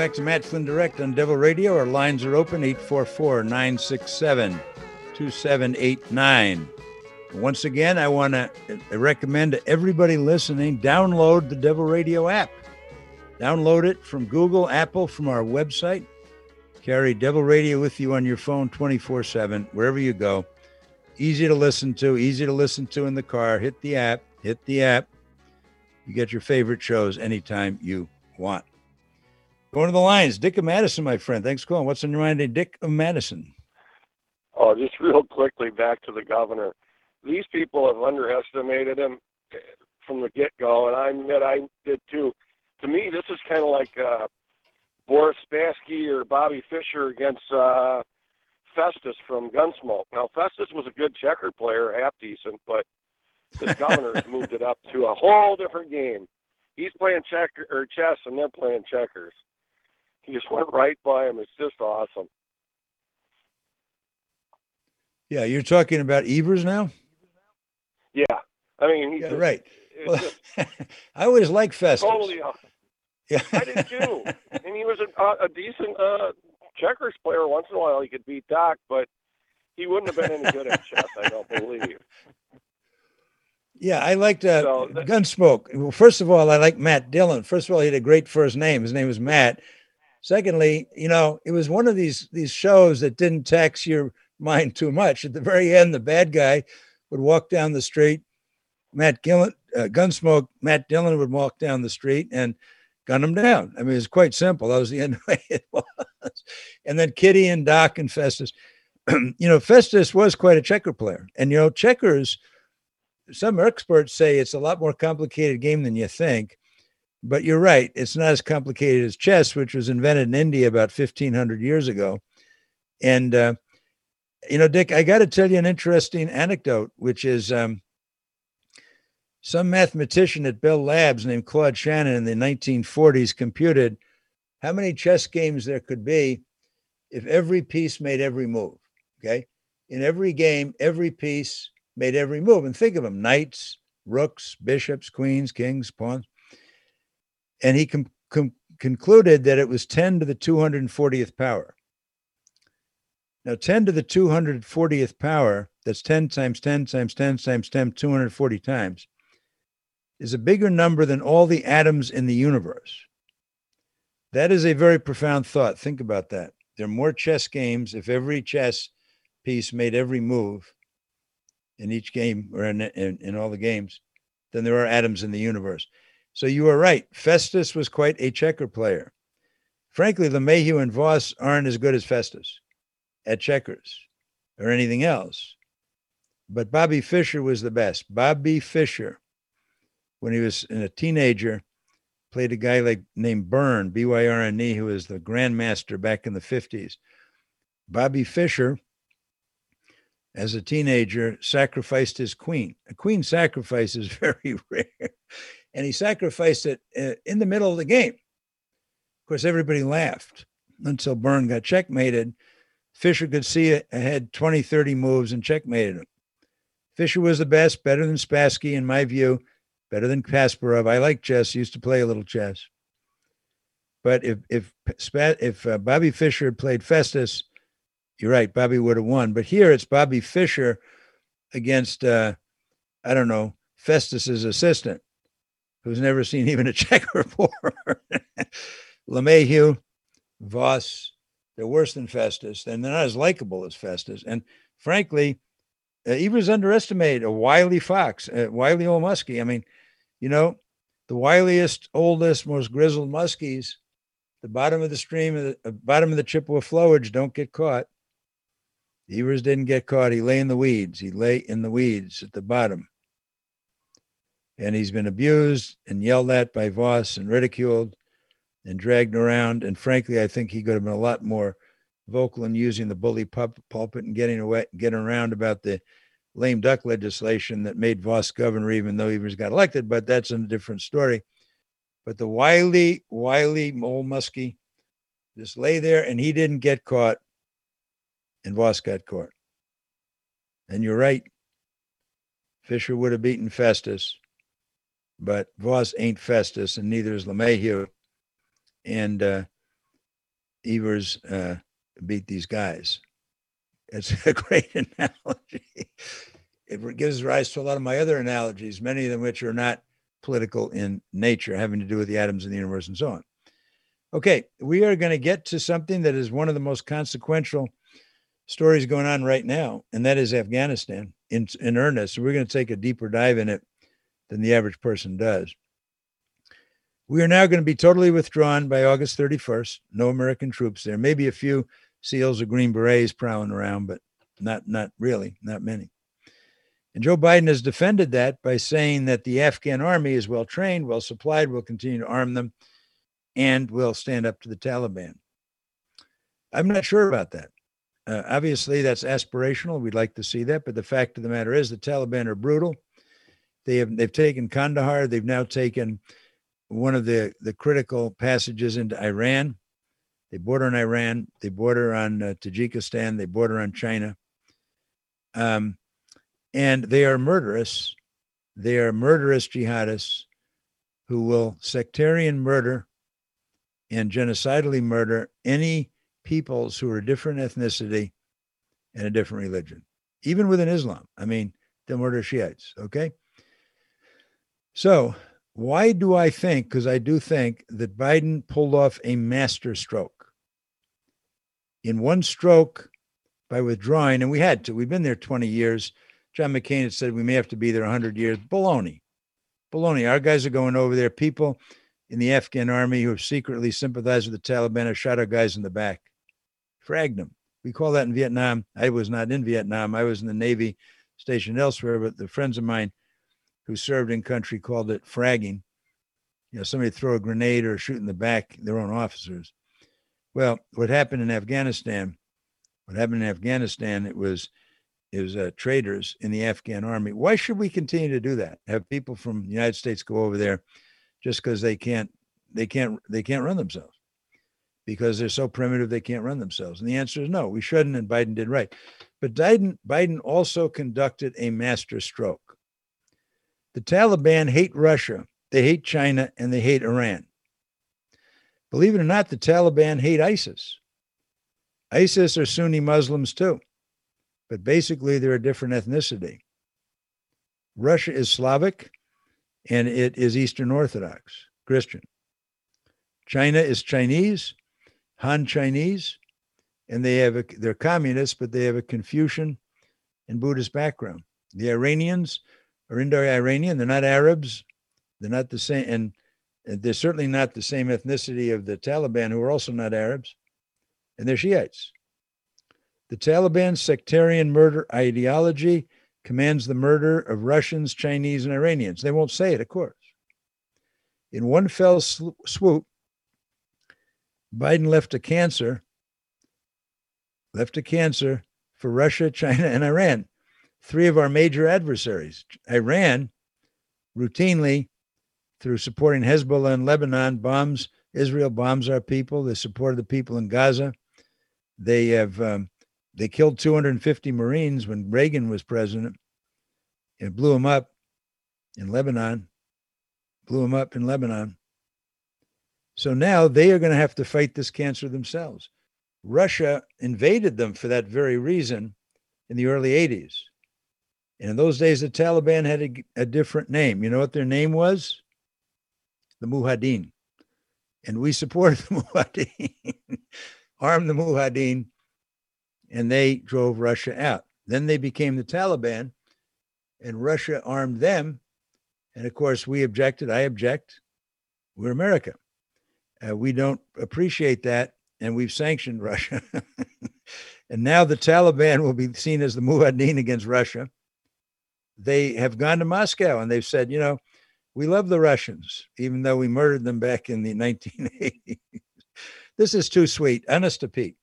back to Matt Flynn Direct on Devil Radio. Our lines are open, 844-967-2789. Once again, I want to recommend to everybody listening, download the Devil Radio app. Download it from Google, Apple, from our website. Carry Devil Radio with you on your phone 24/7, wherever you go. Easy to listen to in the car. Hit the app. You get your favorite shows anytime you want. Going to the lines, Dick of Madison, my friend. Thanks for calling. What's on your mind today, Dick of Madison? Oh, just real quickly back to the governor. These people have underestimated him from the get-go, and I admit I did too. To me, this is kind of like Boris Spassky or Bobby Fischer against Festus from Gunsmoke. Now, Festus was a good checker player, half-decent, but the governor's moved it up to a whole different game. He's playing chess, and they're playing checkers. He just went right by him. It's just awesome. Yeah, you're talking about Evers now? Yeah. I mean, yeah, right. Well, I always liked Festus. Totally. Yeah. I did too. And he was a decent checkers player. Once in a while he could beat Doc, but he wouldn't have been any good at chess, I don't believe. Yeah, I liked Gunsmoke. Well, first of all, I like Matt Dillon. First of all, he had a great first name. His name was Matt. Secondly, it was one of these shows that didn't tax your mind too much. At the very end, the bad guy would walk down the street. Gunsmoke, Matt Dillon would walk down the street and gun him down. I mean, it was quite simple. That was the end of it was. And then Kitty and Doc and Festus. Festus was quite a checker player. And, checkers, some experts say it's a lot more complicated game than you think. But you're right. It's not as complicated as chess, which was invented in India about 1,500 years ago. And, Dick, I got to tell you an interesting anecdote, which is some mathematician at Bell Labs named Claude Shannon in the 1940s computed how many chess games there could be if every piece made every move, okay? In every game, every piece made every move. And think of them, knights, rooks, bishops, queens, kings, pawns. And he concluded that it was 10 to the 240th power. Now, 10 to the 240th power, that's 10 times 10 times 10 times 10, 240 times, is a bigger number than all the atoms in the universe. That is a very profound thought. Think about that. There are more chess games if every chess piece made every move in each game or in all the games than there are atoms in the universe. So you are right. Festus was quite a checker player. Frankly, LeMahieu and Voss aren't as good as Festus at checkers or anything else. But Bobby Fischer was the best. Bobby Fischer, when he was a teenager, played a guy named Byrne, Byrne, who was the grandmaster back in the 50s. Bobby Fischer, as a teenager, sacrificed his queen. A queen sacrifice is very rare. And he sacrificed it in the middle of the game. Of course, everybody laughed until Byrne got checkmated. Fischer could see ahead 20, 30 moves and checkmated him. Fischer was the best, better than Spassky, in my view, better than Kasparov. I like chess, used to play a little chess. But if Bobby Fischer had played Festus, you're right, Bobby would have won. But here it's Bobby Fischer against, Festus's assistant, who's never seen even a checker before. LeMahieu, Voss, they're worse than Festus, and they're not as likable as Festus. And frankly, Evers underestimated a wily fox, wily old muskie. I mean, the wiliest, oldest, most grizzled muskies, the bottom of the stream, bottom of the Chippewa flowage don't get caught. Evers didn't get caught. He lay in the weeds. He lay in the weeds at the bottom. And he's been abused and yelled at by Voss and ridiculed and dragged around. And frankly, I think he could have been a lot more vocal in using the bully pulpit and getting around about the lame duck legislation that made Voss governor, even though Evers got elected. But that's a different story. But the wily old muskie just lay there, and he didn't get caught, and Voss got caught. And you're right. Fischer would have beaten Festus, but Voss ain't Festus, and neither is LeMahieu. And Evers beat these guys. It's a great analogy. It gives rise to a lot of my other analogies, many of them which are not political in nature, having to do with the atoms in the universe and so on. Okay, we are going to get to something that is one of the most consequential stories going on right now, and that is Afghanistan in earnest. So we're going to take a deeper dive in it than the average person does. We are now going to be totally withdrawn by August 31st. No American troops there. Maybe a few SEALs or Green Berets prowling around, but not really, not many. And Joe Biden has defended that by saying that the Afghan army is well trained, well supplied, will continue to arm them, and will stand up to the Taliban. I'm not sure about that. Obviously, that's aspirational. We'd like to see that. But the fact of the matter is the Taliban are brutal. They've taken Kandahar. They've now taken one of the critical passages into Iran. They border on Iran. They border on Tajikistan. They border on China. And they are murderous. They are murderous jihadists who will sectarian murder and genocidally murder any peoples who are a different ethnicity and a different religion, even within Islam. I mean, they'll murder Shiites, okay? So why do I think, because I do think that Biden pulled off a master stroke. In one stroke, by withdrawing, and we had to, we've been there 20 years. John McCain had said we may have to be there 100 years. Baloney. Our guys are going over there. People in the Afghan army who have secretly sympathized with the Taliban have shot our guys in the back, fragged them. We call that in Vietnam. I was not in Vietnam. I was in the Navy stationed elsewhere, but the friends of mine who served in country called it fragging. You know, somebody throw a grenade or shoot in the back their own officers. Well, what happened in Afghanistan, it was traitors in the Afghan army. Why should we continue to do that? Have people from the United States go over there just because they can't run themselves, because they're so primitive they can't run themselves? And the answer is no, we shouldn't, and Biden did right. But Biden also conducted a master stroke. The Taliban hate Russia, they hate China, and they hate Iran. Believe it or not, the Taliban hate ISIS. ISIS are Sunni Muslims too, but basically they're a different ethnicity. Russia is Slavic, and it is Eastern Orthodox Christian. China is Chinese, Han Chinese, and they're communists, but they have a Confucian and Buddhist background. The Iranians are Indo-Iranian. They're not Arabs. They're not the same, and they're certainly not the same ethnicity of the Taliban, who are also not Arabs, and they're Shiites. The Taliban sectarian murder ideology commands the murder of Russians, Chinese, and Iranians. They won't say it, of course. In one fell swoop, Biden left a cancer for Russia, China, and Iran, three of our major adversaries. Iran routinely, through supporting Hezbollah in Lebanon, bombs Israel, bombs our people. They supported the people in Gaza. They killed 250 Marines when Reagan was president and blew them up in Lebanon. So now they are going to have to fight this cancer themselves. Russia invaded them for that very reason in the early 80s. And in those days, the Taliban had a different name. You know what their name was? The Mujahideen. And we supported the Mujahideen, armed the Mujahideen, and they drove Russia out. Then they became the Taliban, and Russia armed them. And of course, we objected. I object. We're America. We don't appreciate that, and we've sanctioned Russia. And now the Taliban will be seen as the Mujahideen against Russia. They have gone to Moscow, and they've said, we love the Russians, even though we murdered them back in the 1980s. This is too sweet. Honest to Pete.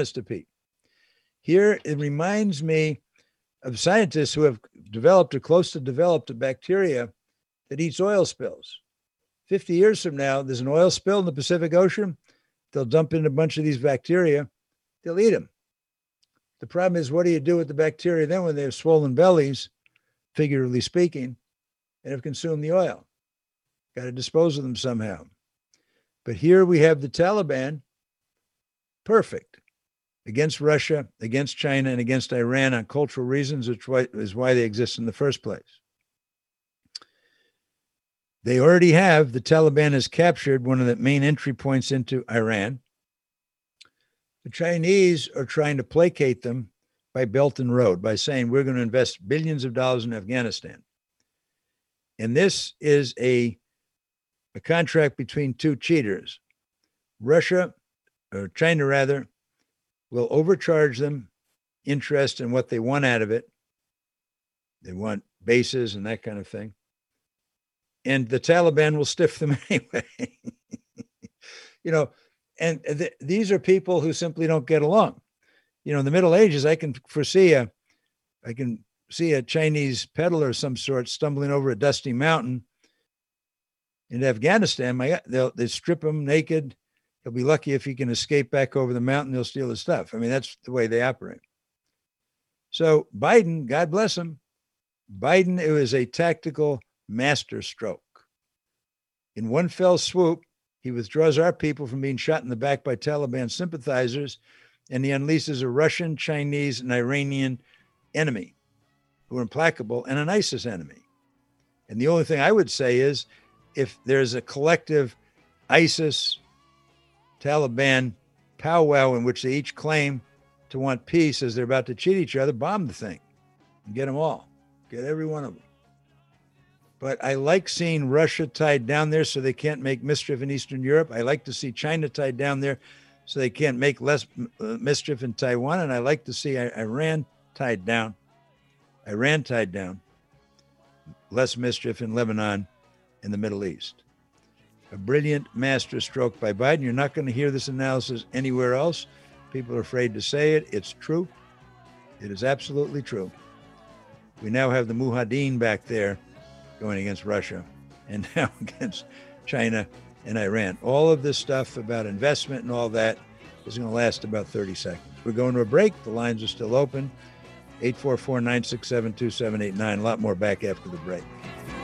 Here, it reminds me of scientists who have developed or close to developed a bacteria that eats oil spills. 50 years from now, there's an oil spill in the Pacific Ocean. They'll dump in a bunch of these bacteria. They'll eat them. The problem is, what do you do with the bacteria then when they have swollen bellies, figuratively speaking, and have consumed the oil? Got to dispose of them somehow. But here we have the Taliban perfect against Russia, against China, and against Iran on cultural reasons, which is why they exist in the first place. They already have, the Taliban has captured one of the main entry points into Iran. The Chinese are trying to placate them by Belt and Road, by saying we're going to invest billions of dollars in Afghanistan. And this is a contract between two cheaters. Russia, or China rather, will overcharge them interest in what they want out of it. They want bases and that kind of thing. And the Taliban will stiff them anyway. These are people who simply don't get along. In the Middle Ages, I can see a Chinese peddler of some sort stumbling over a dusty mountain. In Afghanistan, they strip him naked. He'll be lucky if he can escape back over the mountain. They'll steal his stuff. I mean, that's the way they operate. So Biden, God bless him, Biden, it was a tactical masterstroke. In one fell swoop, he withdraws our people from being shot in the back by Taliban sympathizers, and he unleashes a Russian, Chinese, and Iranian enemy who are implacable, and an ISIS enemy. And the only thing I would say is, if there's a collective ISIS Taliban powwow in which they each claim to want peace as they're about to cheat each other, bomb the thing and get them all. Get every one of them. But I like seeing Russia tied down there so they can't make mischief in Eastern Europe. I like to see China tied down there so they can't make less mischief in Taiwan. And I like to see Iran tied down. Less mischief in Lebanon and the Middle East. A brilliant masterstroke by Biden. You're not going to hear this analysis anywhere else. People are afraid to say it. It's true. It is absolutely true. We now have the Mujahideen back there going against Russia and now against China and Iran. All of this stuff about investment and all that is going to last about 30 seconds. We're going to a break. The lines are still open. 844-967-2789. A lot more back after the break.